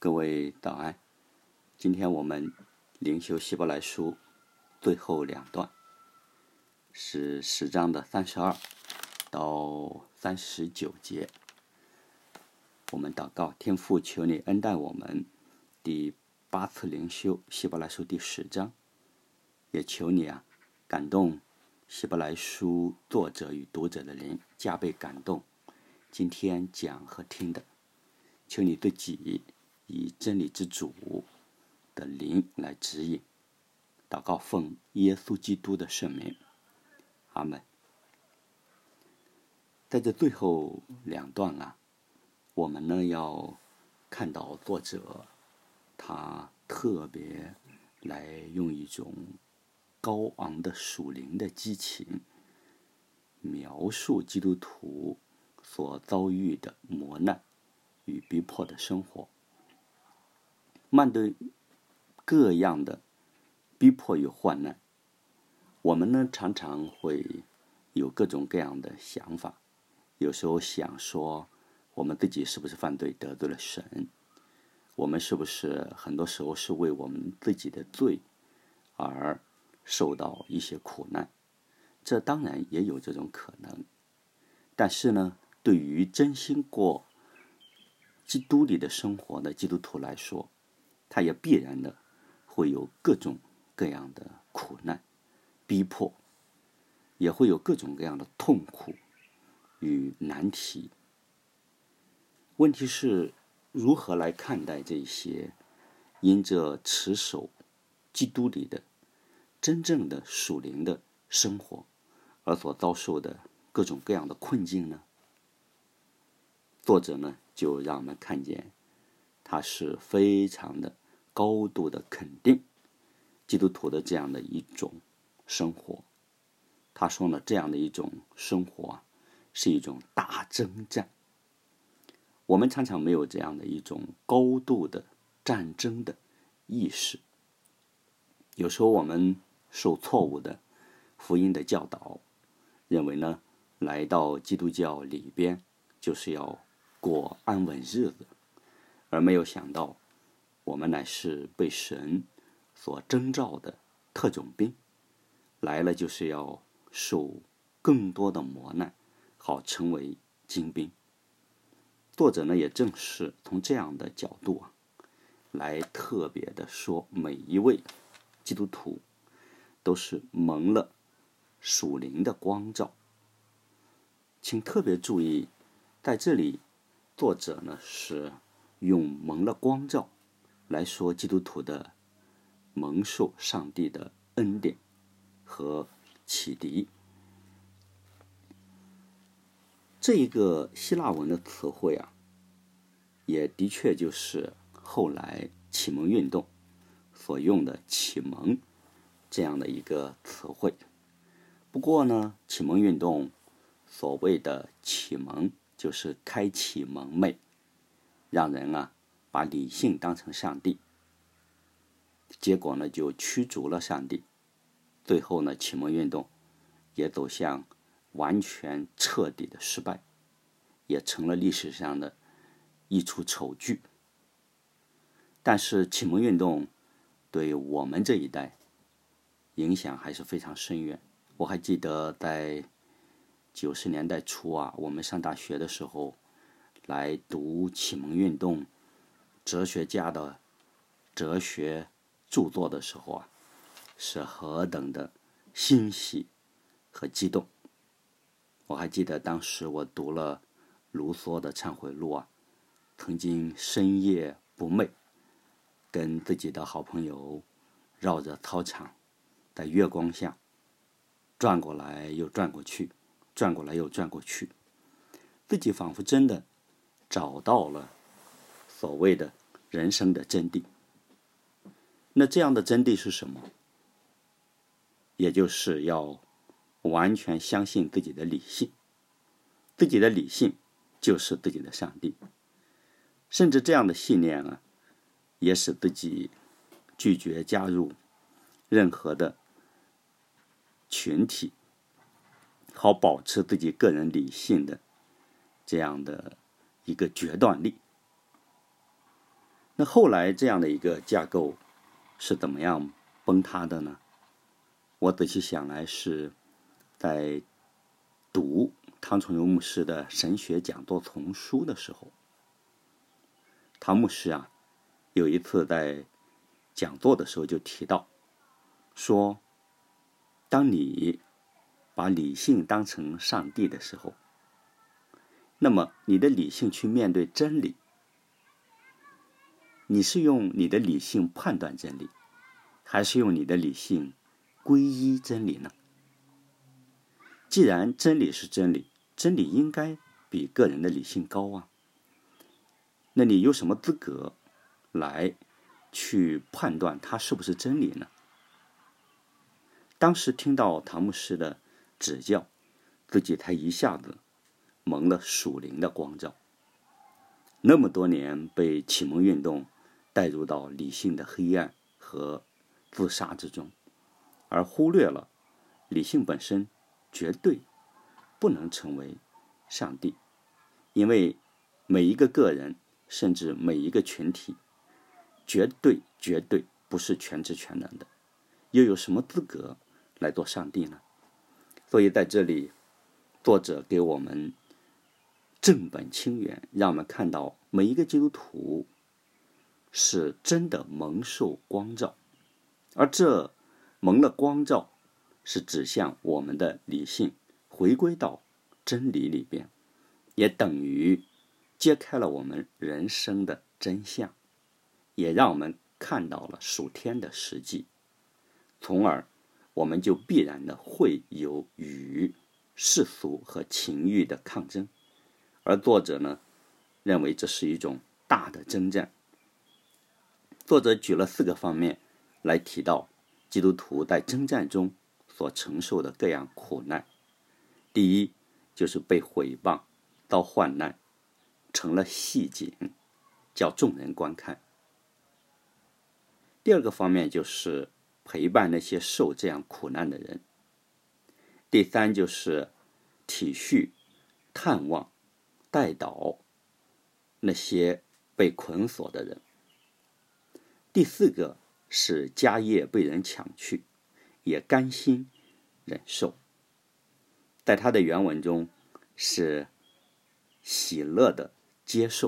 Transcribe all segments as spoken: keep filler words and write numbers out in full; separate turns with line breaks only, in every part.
各位早安，今天我们灵修希伯来书最后两段，是十章的三十二到三十九节。我们祷告，天父，求你恩待我们第八次灵修希伯来书第十章，也求你啊感动希伯来书作者与读者的灵，加倍感动今天讲和听的。求你对己以真理之主的灵来指引。祷告奉耶稣基督的圣名，阿们。在这最后两段啊，我们呢要看到作者他特别来用一种高昂的属灵的激情描述基督徒所遭遇的磨难与逼迫的生活。面对各样的逼迫与患难，我们呢常常会有各种各样的想法，有时候想说我们自己是不是犯罪得罪了神，我们是不是很多时候是为我们自己的罪而受到一些苦难，这当然也有这种可能。但是呢，对于真心过基督里的生活的基督徒来说，他也必然的会有各种各样的苦难逼迫，也会有各种各样的痛苦与难题。问题是如何来看待这些因着持守基督里的真正的属灵的生活而所遭受的各种各样的困境呢？作者呢就让我们看见他是非常的高度的肯定基督徒的这样的一种生活。他说呢，这样的一种生活啊，是一种大征战。我们常常没有这样的一种高度的战争的意识。有时候我们受错误的福音的教导，认为呢，来到基督教里边就是要过安稳日子，而没有想到我们乃是被神所征召的特种兵，来了就是要受更多的磨难，好成为精兵。作者呢也正是从这样的角度啊，来特别的说，每一位基督徒都是蒙了属灵的光照。请特别注意，在这里作者呢是用蒙了光照来说基督徒的蒙受上帝的恩典和启迪。这一个希腊文的词汇啊，也的确就是后来启蒙运动所用的启蒙这样的一个词汇。不过呢，启蒙运动所谓的启蒙就是开启蒙昧，让人啊把理性当成上帝，结果呢就驱逐了上帝。最后呢，启蒙运动也走向完全彻底的失败，也成了历史上的一出丑剧。但是启蒙运动对我们这一代影响还是非常深远。我还记得在九十年代初啊，我们上大学的时候来读启蒙运动哲学家的哲学著作的时候啊，是何等的欣喜和激动。我还记得当时我读了卢梭的忏悔录啊，曾经深夜不寐，跟自己的好朋友绕着操场，在月光下转过来又转过去，转过来又转过去，自己仿佛真的找到了所谓的人生的真谛。那这样的真谛是什么？也就是要完全相信自己的理性，自己的理性就是自己的上帝。甚至这样的信念啊，也使自己拒绝加入任何的群体，好保持自己个人理性的这样的一个决断力。 那后来这样的一个架构是怎么样崩塌的呢？我仔细想来，是在读汤崇荣牧师的神学讲座丛书的时候。唐牧师啊，有一次在讲座的时候就提到说，当你把理性当成上帝的时候，那么你的理性去面对真理，你是用你的理性判断真理，还是用你的理性皈依真理呢？既然真理是真理，真理应该比个人的理性高啊，那你有什么资格来去判断它是不是真理呢？当时听到唐牧师的指教，自己才一下子蒙了属灵的光照。那么多年被启蒙运动带入到理性的黑暗和自杀之中，而忽略了理性本身绝对不能成为上帝，因为每一个个人甚至每一个群体绝对绝对不是全知全能的，又有什么资格来做上帝呢？所以在这里作者给我们正本清源，让我们看到每一个基督徒是真的蒙受光照，而这蒙了光照是指向我们的理性回归到真理里边，也等于揭开了我们人生的真相，也让我们看到了属天的实际，从而我们就必然的会有与世俗和情欲的抗争。而作者呢，认为这是一种大的征战。作者举了四个方面来提到基督徒在征战中所承受的各样苦难。第一，就是被毁谤、遭患难，成了戏景，叫众人观看。第二个方面就是陪伴那些受这样苦难的人。第三，就是体恤、探望、代祷那些被捆锁的人。第四个是家业被人抢去，也甘心忍受。在他的原文中是喜乐的接受。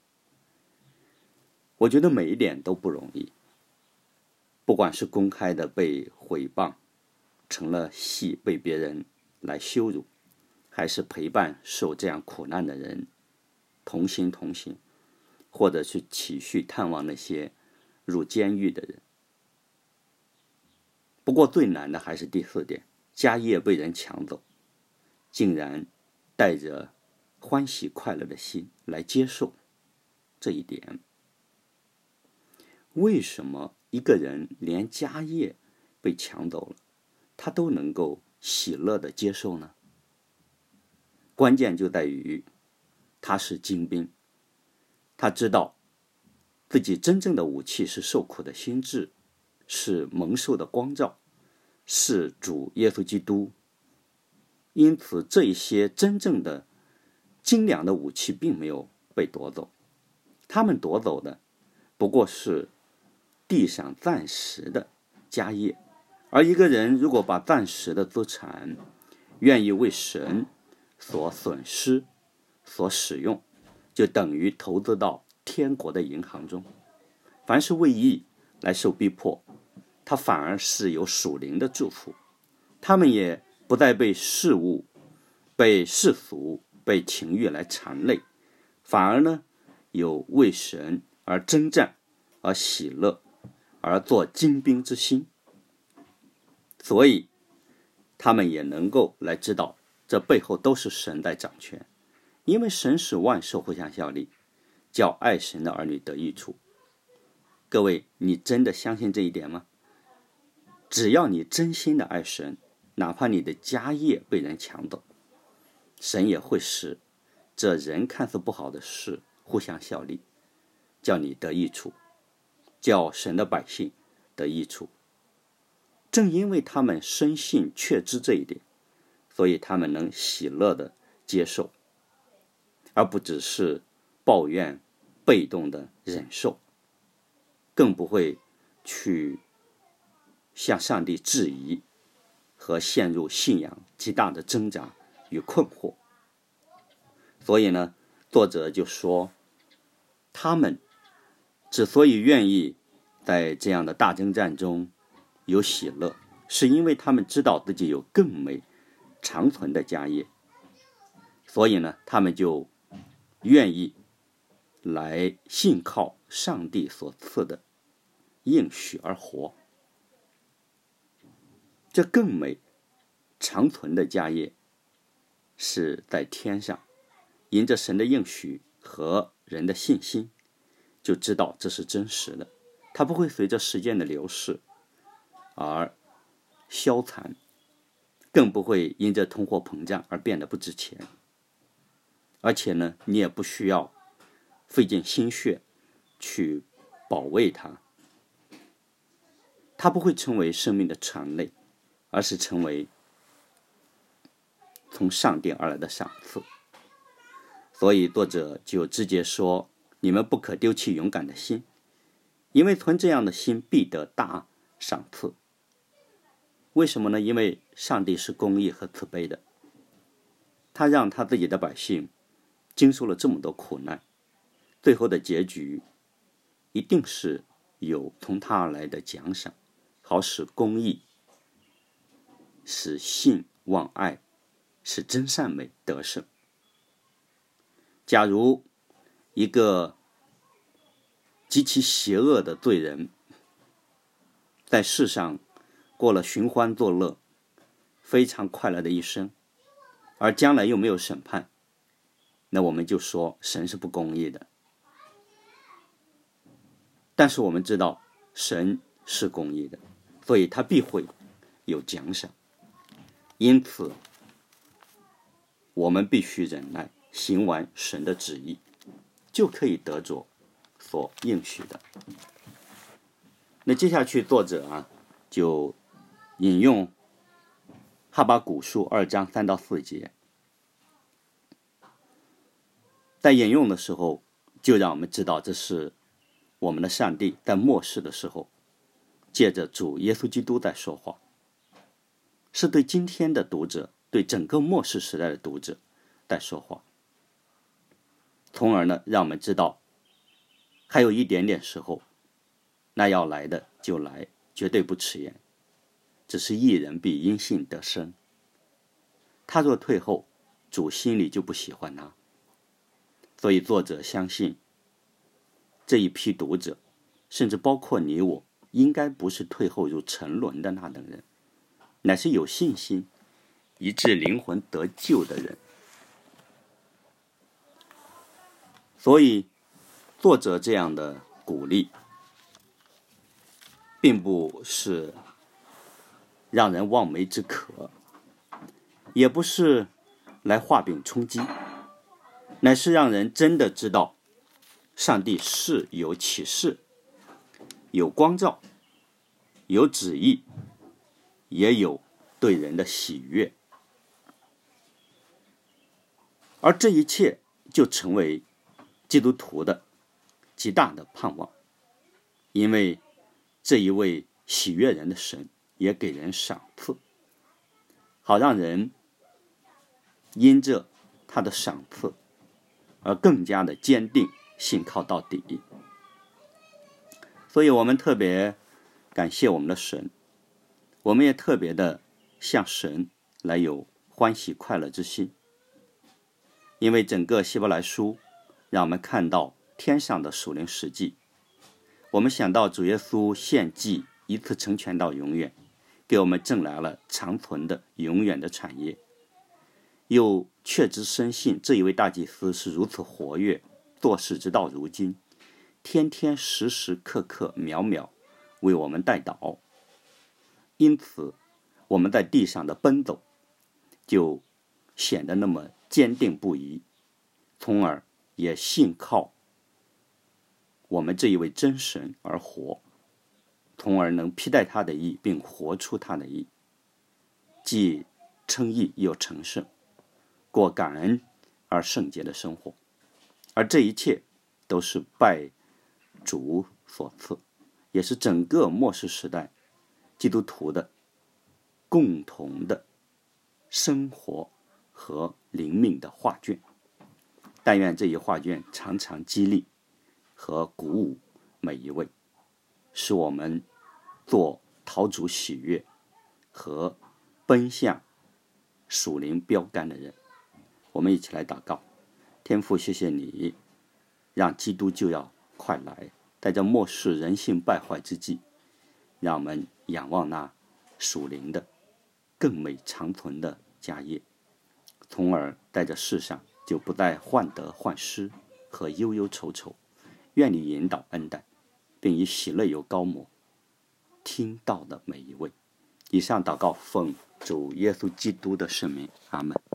我觉得每一点都不容易，不管是公开的被毁谤，成了戏被别人来羞辱，还是陪伴受这样苦难的人同心同行，或者去体恤探望那些入监狱的人。不过最难的还是第四点，家业被人抢走，竟然带着欢喜快乐的心来接受这一点。为什么一个人连家业被抢走了，他都能够喜乐的接受呢？关键就在于他是精兵，他知道自己真正的武器是受苦的心志，是蒙受的光照，是主耶稣基督。因此这一些真正的精良的武器并没有被夺走，他们夺走的不过是地上暂时的家业。而一个人如果把暂时的资产愿意为神所损失所使用，就等于投资到天国的银行中。凡是为义来受逼迫，他反而是有属灵的祝福，他们也不再被事物、被世俗、被情欲来缠累，反而呢有为神而征战、而喜乐、而做精兵之心。所以他们也能够来知道，这背后都是神在掌权，因为神使万事互相效力，叫爱神的儿女得益处。各位，你真的相信这一点吗？只要你真心的爱神，哪怕你的家业被人抢走，神也会使这人看似不好的事互相效力，叫你得益处，叫神的百姓得益处。正因为他们深信确知这一点，所以他们能喜乐的接受，而不只是抱怨被动的忍受。 更不会去向上帝质疑和陷入信仰极大的挣扎与困惑。所以呢，作者就说，他们之所以愿意在这样的大征战中有喜乐，是因为他们知道自己有更美长存的家业，所以呢，他们就愿意来信靠上帝所赐的应许而活。这更美长存的家业是在天上，因着神的应许和人的信心，就知道这是真实的，它不会随着时间的流逝而消残，更不会因着通货膨胀而变得不值钱。而且呢，你也不需要费尽心血去保卫它，它不会成为生命的常类，而是成为从上帝而来的赏赐。所以作者就直接说，你们不可丢弃勇敢的心，因为存这样的心必得大赏赐。为什么呢？因为上帝是公义和慈悲的，他让他自己的百姓经受了这么多苦难，最后的结局一定是有从他而来的奖赏，好使公义、使信望爱、使真善美得胜。假如一个极其邪恶的罪人在世上过了寻欢作乐、非常快乐的一生，而将来又没有审判，那我们就说神是不公义的。但是我们知道神是公义的，所以他必会有奖赏。因此我们必须忍耐，行完神的旨意，就可以得着所应许的。那接下去作者啊，就引用哈巴谷书二章三到四节，在引用的时候，就让我们知道这是我们的上帝在末世的时候，借着主耶稣基督在说话，是对今天的读者，对整个末世时代的读者在说话。从而呢，让我们知道还有一点点时候，那要来的就来，绝对不迟延。只是义人必因信得生，他若退后，主心里就不喜欢他。所以作者相信这一批读者，甚至包括你我，应该不是退后如沉沦的那等人，乃是有信心以致灵魂得救的人。所以作者这样的鼓励并不是让人望梅止渴，也不是来画饼充饥，乃是让人真的知道上帝是有启示、有光照、有旨意，也有对人的喜悦。而这一切就成为基督徒的极大的盼望，因为这一位喜悦人的神也给人赏赐，好让人因着他的赏赐而更加的坚定信靠到底。所以我们特别感谢我们的神，我们也特别的向神来有欢喜快乐之心，因为整个希伯来书让我们看到天上的属灵实际。我们想到主耶稣献祭一次成全到永远，给我们挣来了长存的永远的产业，又确知深信这一位大祭司是如此活跃，做事直到如今，天天时时刻刻秒秒为我们代祷。因此我们在地上的奔走就显得那么坚定不移，从而也信靠我们这一位真神而活，从而能披戴他的义，并活出他的义，既称义又成圣，过感恩而圣洁的生活。而这一切都是拜主所赐。 也是整个末世时代基督徒的共同的生活和灵命的画卷。但愿这一画卷常常激励和鼓舞每一位，使我们做讨主喜悦和奔向属灵标杆的人。我们一起来祷告。天父，谢谢你让基督就要快来，在这末世人性败坏之际，让我们仰望那属灵的更美长存的家业，从而在这世上就不再患得患失和忧忧愁愁。愿你引导恩待，并以喜乐油膏抹听到的每一位。以上祷告奉主耶稣基督的圣名，阿们。